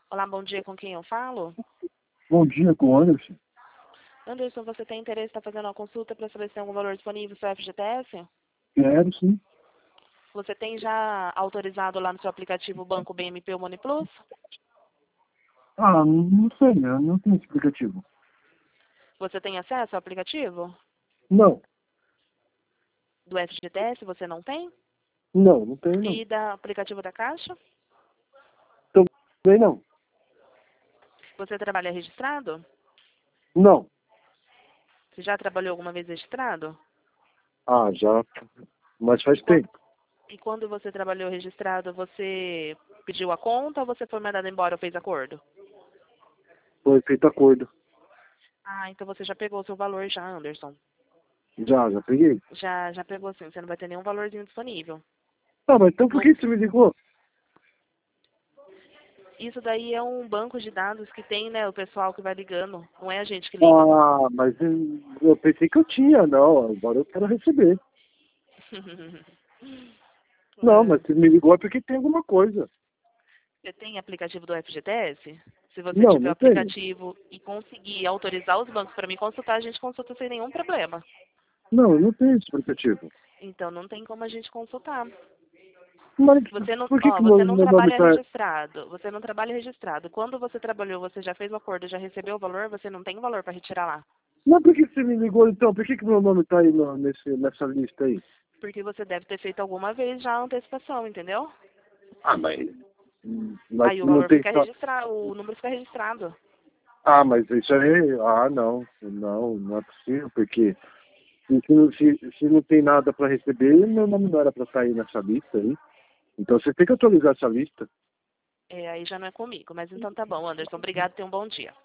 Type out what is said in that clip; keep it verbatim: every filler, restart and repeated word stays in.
Olá, bom dia, com quem eu falo? Bom dia, com o Anderson. Anderson, você tem interesse em estar fazendo uma consulta para saber se tem algum valor disponível no seu F G T S? Quero, sim. Você tem já autorizado lá no seu aplicativo o Banco B M P ou Money Plus? Ah, não sei, eu não tenho explicativo. Você tem acesso ao aplicativo Não, do F G T S? Você não tem? não, não tenho não. E da aplicativo da Caixa? Também não. Você trabalha registrado? Não. Você já trabalhou alguma vez registrado? Ah, já, mas E faz quando, tempo. e quando você trabalhou registrado, você pediu a conta ou você foi mandado embora ou fez acordo? Foi feito acordo. Ah, então você já pegou o seu valor já, Anderson. Já, já peguei. Já, já pegou sim, você não vai ter nenhum valorzinho disponível. Ah, mas então por No- que você me ligou? Isso daí é um banco de dados que tem, né, o pessoal que vai ligando, não é a gente que liga. Ah, mas eu, eu pensei que eu tinha, não. Agora eu quero receber. Não, É. mas você me ligou é porque tem alguma coisa. Você tem aplicativo do F G T S? Se você Não, tiver o não tenho. aplicativo e conseguir autorizar os bancos para me consultar, a gente consulta sem nenhum problema. Não, eu não tenho explicativo. Então não tem como a gente consultar. Mas Você não, por que ó, que você meu, não meu nome trabalha tá... registrado. Você não trabalha registrado. Quando você trabalhou, você já fez o acordo, já recebeu o valor, você não tem valor para retirar lá. Mas por que que você me ligou então? Por que que meu nome tá aí no, nesse, nessa lista aí? Porque você deve ter feito alguma vez já a antecipação, entendeu? Ah, mas... hum, Mas Aí o não valor tem... fica só- registrado, o número fica registrado. Ah, mas isso aí... Ah, não. Não, não é possível, porque... Se, se, não- se, se não tem nada para receber, meu nome não era para estar aí nessa lista aí. Então você tem que atualizar essa lista. É, aí já não é comigo. Mas então tá bom, Anderson. Obrigado, tenha um bom dia.